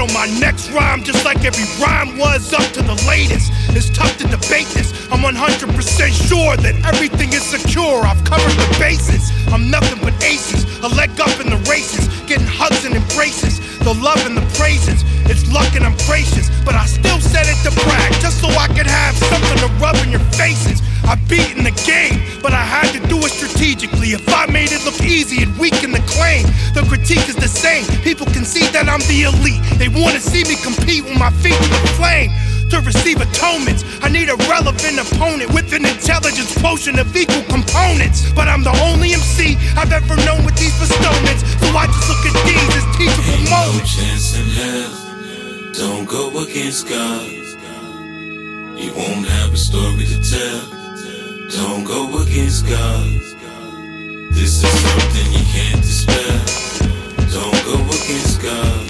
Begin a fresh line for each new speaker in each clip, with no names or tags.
on my next rhyme, just like every rhyme was up to the latest. It's tough to debate this. I'm 100% sure that everything is secure. I've covered the bases. I'm nothing but aces, a leg up in the races, getting hugs and embraces, the love and the praises. It's luck and I'm gracious, but I still said it to brag, just so I could have something to rub in your faces. I've beaten the game, but I had to do it strategically. If I made it look easy, it'd weaken the claim. The critique is the same. People can see that I'm the elite. They wanna see me compete with my feet to the flame. To receive atonements, I need a relevant opponent with an intelligence quotient of equal components. But I'm the only MC I've ever known with these bestowments, so I just look at these as teachable moments.
No chance in hell, don't go against God. You won't have a story to tell, don't go against God. This is something you can't dispel, don't go against God.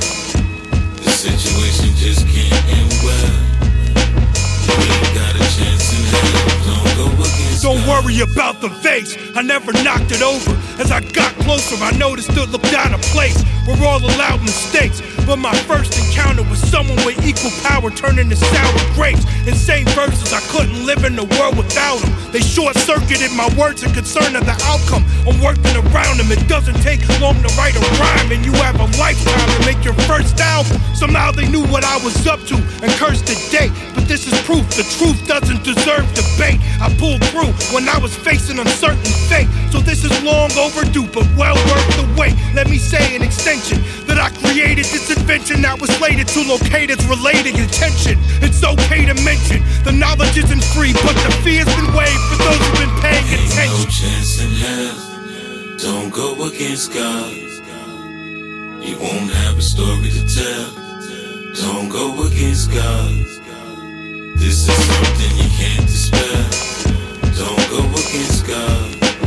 The situation just can't end well. You ain't got a chance in hell, don't go against
Don't
God.
worry about the vase, I never knocked it over. As I got closer, I noticed it looked out of place. We're all allowed mistakes, but my first encounter with someone with equal power turned into sour grapes. Insane verses, I couldn't live in the world without them. They short-circuited my words in concern of the outcome. I'm working around them, it doesn't take long to write a rhyme, and you have a lifetime to make your first album. Somehow they knew what I was up to and cursed the date, but this is proof the truth doesn't deserve debate. I pulled through when I was facing uncertain fate, so this is long overdue, but well worth the wait. Let me say an extension that I created this invention that was slated to locate its related intention. It's okay to mention the knowledge isn't free, but the fee has been waived for those who've been paying attention.
Ain't no chance in hell, don't go against God. You won't have a story to tell, don't go against God. This is something you can't dispel, don't go against God.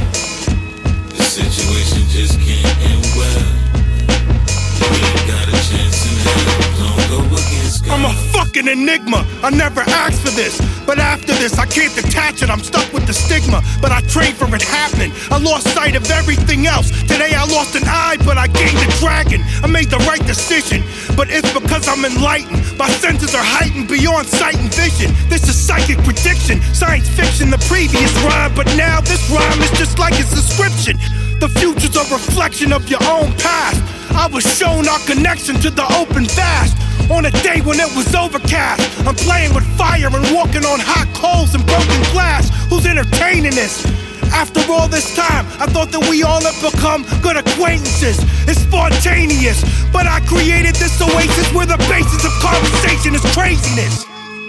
The situation just can't end well. You ain't got a chance in hell, don't go against God.
I'm a fucking enigma, I never asked for this, but after this I can't detach it, I'm stuck with the stigma. But I trained for it happening, I lost sight of everything else. Today I lost an eye, but I gained a dragon. I made the right decision, but it's because I'm enlightened. My senses are heightened beyond sight and vision. This is psychic prediction, science fiction, the previous rhyme, but now this rhyme is just like its description. The future's a reflection of your own past. I was shown our connection to the open vast. On a day when it was overcast, I'm playing with fire and walking on hot coals and broken glass. Who's entertaining this? After all this time, I thought that we all have become good acquaintances. It's spontaneous, but I created this oasis where the basis of conversation is craziness.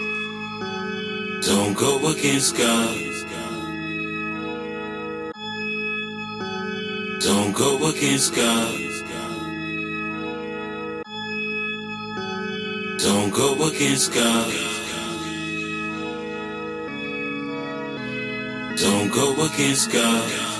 Don't go against God. Don't go against God. Don't go against God. Don't go against God.